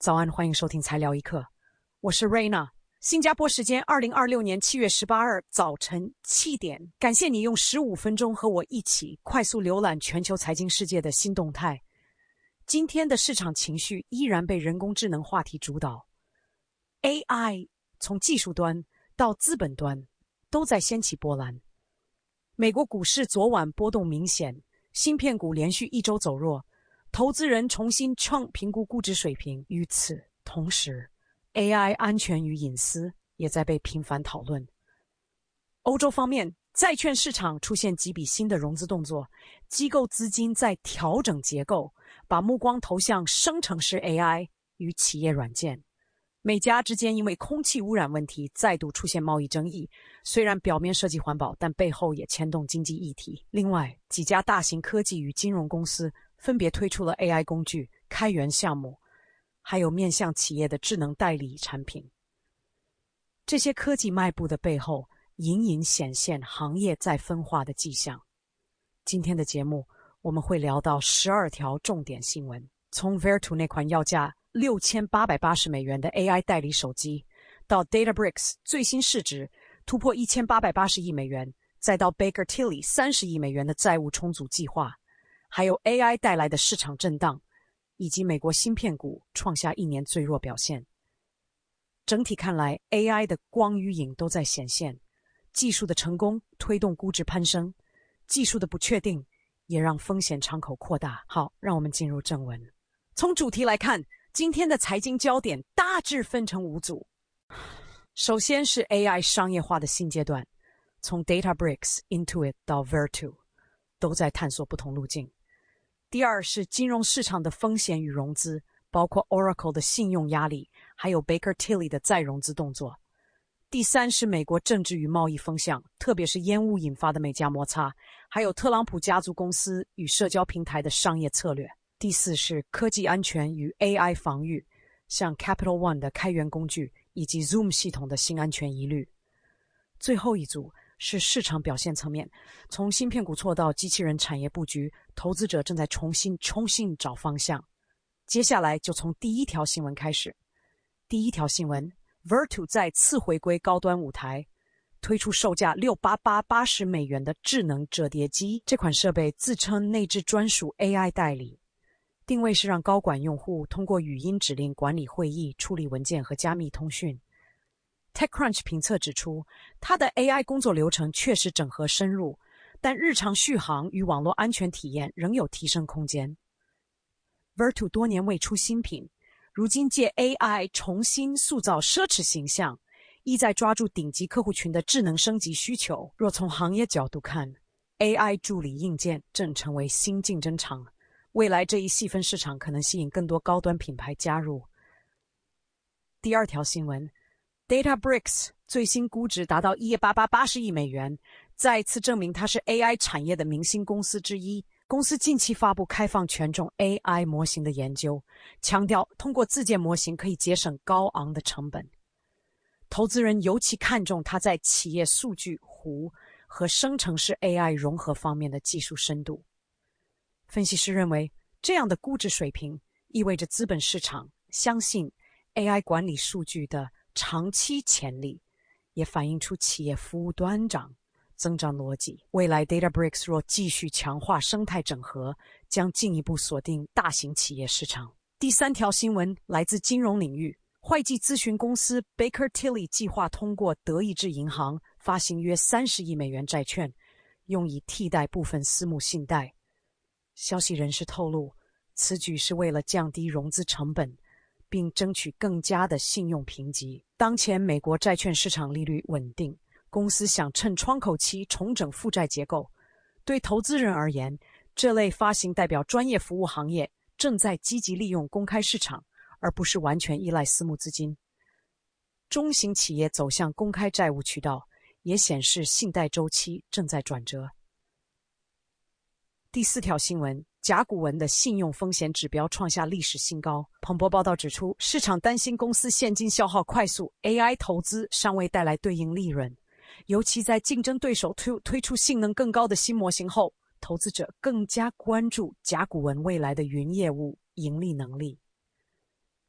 早安，欢迎收听才聊一刻，我是 Raina。新加坡时间2026年7月18日早晨7点，感谢你用15分钟和我一起快速浏览全球财经世界的新动态。今天的市场情绪依然被人工智能话题主导， AI 从技术端到资本端都在掀起波澜。美国股市昨晚波动明显，芯片股连续一周走弱，投资人重新评估估值水平。与此同时， AI 安全与隐私也在被频繁讨论。欧洲方面，债券市场出现几笔新的融资动作，机构资金在调整结构，把目光投向生成式 AI 与企业软件。美加之间因为空气污染问题再度出现贸易争议，虽然表面涉及环保，但背后也牵动经济议题。另外，几家大型科技与金融公司分别推出了 AI 工具、开源项目，还有面向企业的智能代理产品。这些科技迈步的背后，隐隐显现行业在分化的迹象。今天的节目，我们会聊到12条重点新闻，从 Vertu 那款要价6880美元的 AI 代理手机，到 Databricks 最新市值突破1880亿美元，再到 Baker Tilly 30亿美元的债务重组计划，还有 AI 带来的市场震荡，以及美国芯片股创下1年最弱表现。整体看来， AI 的光与影都在显现，技术的成功推动估值攀升，技术的不确定也让风险敞口扩大。好，让我们进入正文。从主题来看，今天的财经焦点大致分成5组。首先是 AI 商业化的新阶段，从 Databricks、Intuit 到 Vertu 都在探索不同路径。第二是金融市场的风险与融资，包括 Oracle 的信用压力，还有 Baker Tilly 的再融资动作。第三是美国政治与贸易风向，特别是烟雾引发的美加摩擦，还有特朗普家族公司与社交平台的商业策略。第四是科技安全与 AI 防御，像 Capital One 的开源工具以及 Zoom 系统的新安全疑虑。最后一组是市场表现层面，从芯片股错到机器人产业布局，投资者正在重新找方向。接下来就从第一条新闻开始。第一条新闻， Vertu 再次回归高端舞台，推出售价6880美元的智能折叠机。这款设备自称内置专属 AI 代理，定位是让高管用户通过语音指令管理会议、处理文件和加密通讯。TechCrunch 评测指出，它的 AI 工作流程确实整合深入，但日常续航与网络安全体验仍有提升空间。Vertu 多年未出新品，如今借 AI 重新塑造奢侈形象，意在抓住顶级客户群的智能升级需求。若从行业角度看， AI 助理硬件正成为新竞争场，未来这一细分市场可能吸引更多高端品牌加入。第二条新闻， Databricks 最新估值达到1880亿美元，再次证明它是 AI 产业的明星公司之一。公司近期发布开放权重 AI 模型的研究，强调通过自建模型可以节省高昂的成本。投资人尤其看重它在企业数据湖和生成式 AI 融合方面的技术深度。分析师认为，这样的估值水平意味着资本市场相信 AI 管理数据的长期潜力，也反映出企业服务端增长逻辑。未来 Databricks 若继续强化生态整合，将进一步锁定大型企业市场。第三条新闻来自金融领域，会计咨询公司 Baker Tilly 计划通过德意志银行发行约30亿美元债券，用以替代部分私募信贷。消息人士透露，此举是为了降低融资成本，并争取更佳的信用评级。当前美国债券市场利率稳定，公司想趁窗口期重整负债结构。对投资人而言，这类发行代表专业服务行业正在积极利用公开市场，而不是完全依赖私募资金。中型企业走向公开债务渠道，也显示信贷周期正在转折。第四条新闻，甲骨文的信用风险指标创下历史新高。彭博报道指出，市场担心公司现金消耗快速， AI 投资尚未带来对应利润。尤其在竞争对手推出性能更高的新模型后，投资者更加关注甲骨文未来的云业务盈利能力。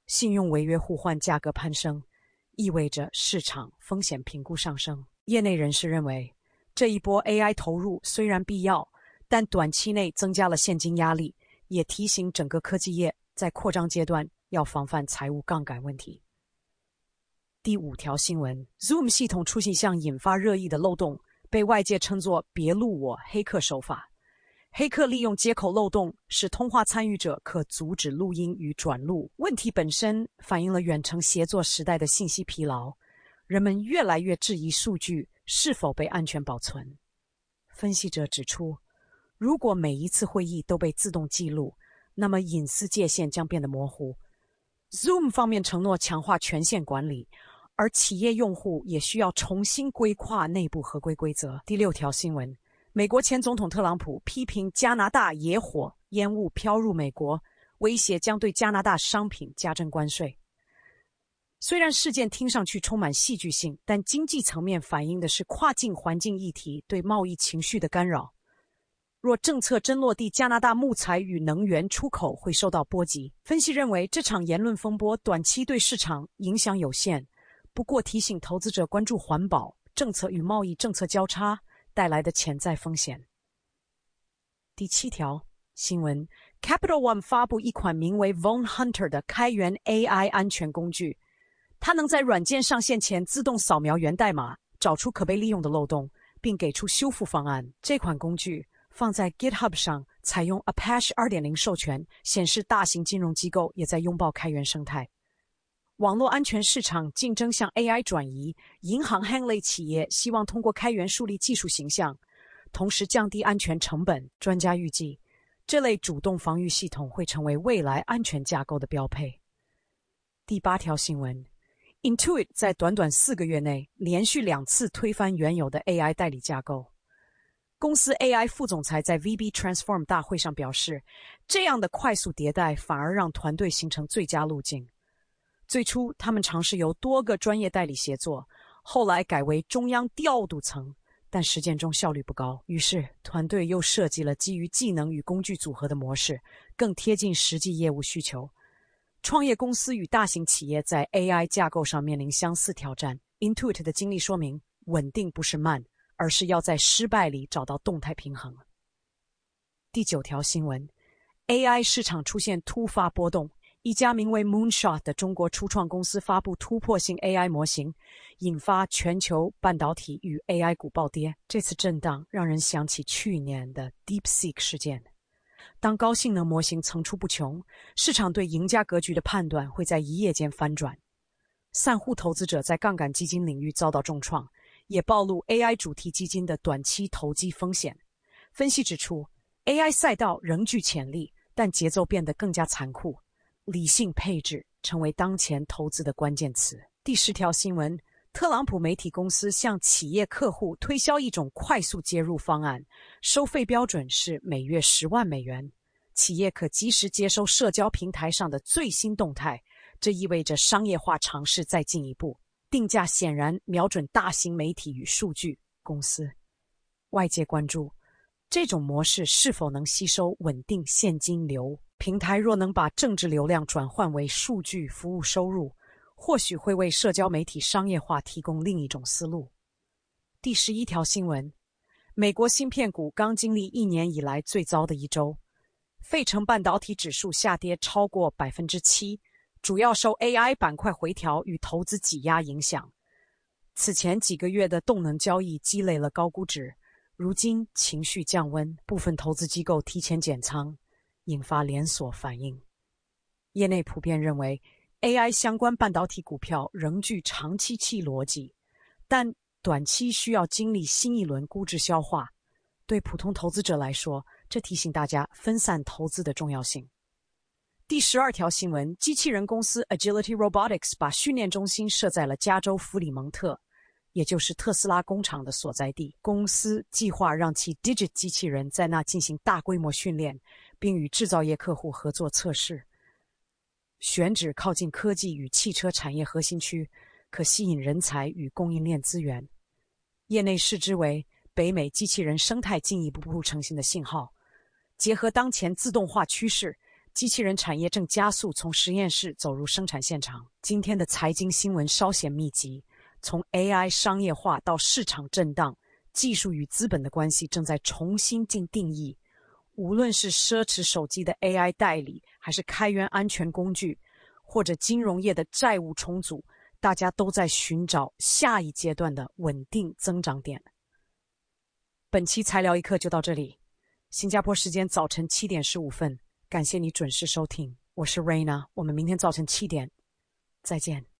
信用违约互换价格攀升，意味着市场风险评估上升。业内人士认为，这一波 AI 投入虽然必要，但短期内增加了现金压力，也提醒整个科技业在扩张阶段要防范财务杠杆问题。第5条新闻 ，Zoom 系统出现一项引发热议的漏洞，被外界称作“别录我”黑客手法。黑客利用接口漏洞，使通话参与者可阻止录音与转录。问题本身反映了远程协作时代的信息疲劳，人们越来越质疑数据是否被安全保存。分析者指出，如果每一次会议都被自动记录，那么隐私界限将变得模糊。Zoom 方面承诺强化权限管理，而企业用户也需要重新规划内部合规规则。第6条新闻，美国前总统特朗普批评加拿大野火烟雾飘入美国，威胁将对加拿大商品加征关税。虽然事件听上去充满戏剧性，但经济层面反映的是跨境环境议题对贸易情绪的干扰。若政策真落地，加拿大木材与能源出口会受到波及。分析认为，这场言论风波短期对市场影响有限，不过提醒投资者关注环保政策与贸易政策交叉带来的潜在风险。第7条新闻 ，Capital One 发布一款名为 Von Hunter 的开源 AI 安全工具，它能在软件上线前自动扫描源代码，找出可被利用的漏洞，并给出修复方案。这款工具放在 GitHub 上，采用 Apache 2.0 授权，显示大型金融机构也在拥抱开源生态。网络安全市场竞争向 AI 转移，银行和类企业希望通过开源树立技术形象，同时降低安全成本。专家预计，这类主动防御系统会成为未来安全架构的标配。第8条新闻 ，Intuit 在短短4个月内连续2次推翻原有的 AI 代理架构。公司 AI 副总裁在 VB Transform 大会上表示，这样的快速迭代反而让团队形成最佳路径。最初，他们尝试由多个专业代理协作，后来改为中央调度层，但实践中效率不高。于是，团队又设计了基于技能与工具组合的模式，更贴近实际业务需求。创业公司与大型企业在 AI 架构上面临相似挑战。Intuit 的经历说明，稳定不是慢，而是要在失败里找到动态平衡。第9条新闻 ，AI 市场出现突发波动。一家名为 Moonshot 的中国初创公司发布突破性 AI 模型，引发全球半导体与 AI 股暴跌。这次震荡让人想起去年的 DeepSeek 事件。当高性能模型层出不穷，市场对赢家格局的判断会在一夜间翻转。散户投资者在杠杆基金领域遭到重创，也暴露 AI 主题基金的短期投机风险。分析指出， AI 赛道仍具潜力，但节奏变得更加残酷。理性配置成为当前投资的关键词。第10条新闻，特朗普媒体公司向企业客户推销一种快速接入方案，收费标准是每月10万美元，企业可及时接收社交平台上的最新动态，这意味着商业化尝试再进一步。定价显然瞄准大型媒体与数据公司。外界关注这种模式是否能吸收稳定现金流。平台若能把政治流量转换为数据服务收入，或许会为社交媒体商业化提供另一种思路。第11条新闻，美国芯片股刚经历1年以来最糟的一周，费城半导体指数下跌超过 7%， 主要受 AI 板块回调与投资挤压影响。此前几个月的动能交易积累了高估值，如今情绪降温，部分投资机构提前减仓，引发连锁反应。业内普遍认为 AI 相关半导体股票仍具长期逻辑，但短期需要经历新一轮估值消化。对普通投资者来说，这提醒大家分散投资的重要性。第12条新闻，机器人公司 Agility Robotics 把训练中心设在了加州弗里蒙特，也就是特斯拉工厂的所在地。公司计划让其 Digit 机器人在那进行大规模训练，并与制造业客户合作测试。选址靠近科技与汽车产业核心区，可吸引人才与供应链资源。业内视之为北美机器人生态进一步成型的信号。结合当前自动化趋势， 机器人产业正加速从实验室走入生产现场。今天的财经新闻稍显密集，从 AI 商业化到市场震荡，技术与资本的关系正在重新定义。无论是奢侈手机的 AI 代理，还是开源安全工具，或者金融业的债务重组，大家都在寻找下一阶段的稳定增长点。本期财聊一刻就到这里，新加坡时间早晨7点15分，感谢你准时收听，我是 Raina， 我们明天早晨7点再见。